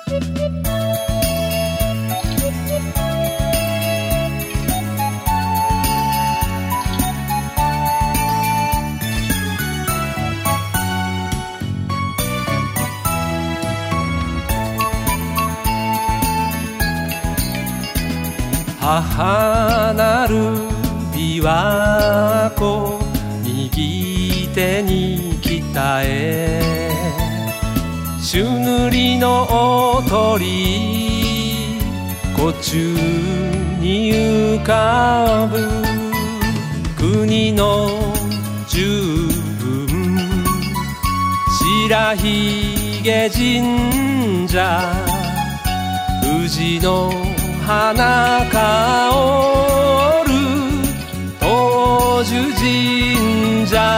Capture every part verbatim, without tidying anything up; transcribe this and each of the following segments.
母なる琵琶湖、右手に北へ朱塗りの鳥居、湖中に浮かぶ国の十分、白髭神社、富士の花香る東樹神社。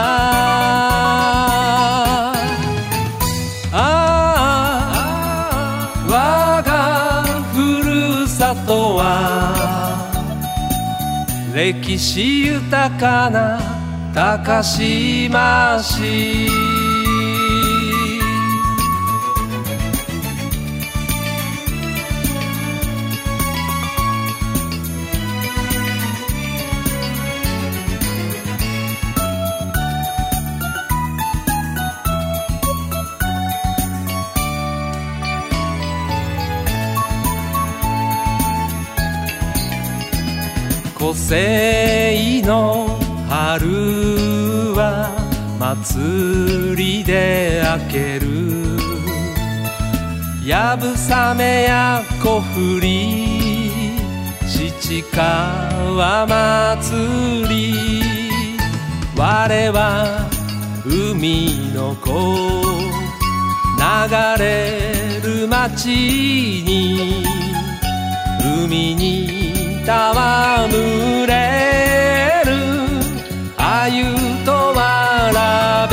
ああ我がふるさとは歴史豊かな高島市。湖西の春は祭りで明ける、やぶさめや小振り、七川祭り、我は海の子、流れる町に、海に戯れる鮎とわらべ。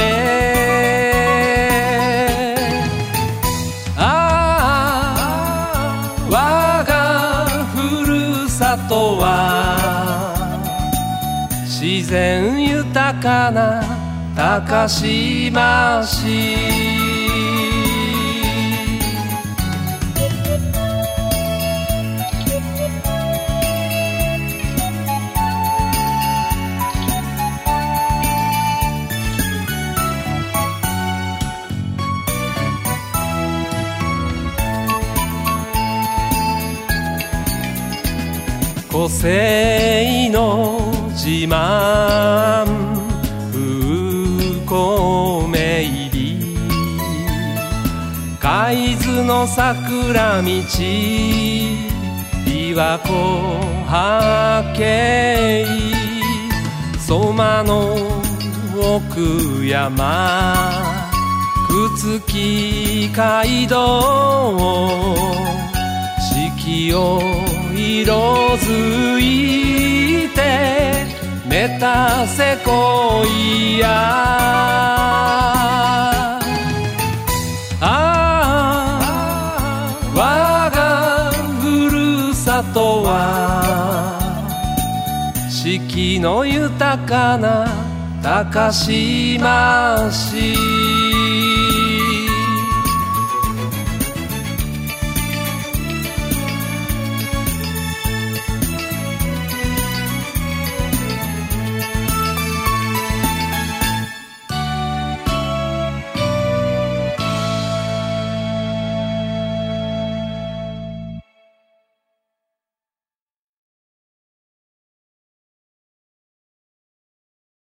ああ我がふるさとは自然豊かな高島市。湖西の自慢風光明媚、海津の桜道、琵琶湖八景、相馬の奥山、朽木街道、四季を色づいてメタセコイア。ああ我がふるさとは四季の豊かな高島市。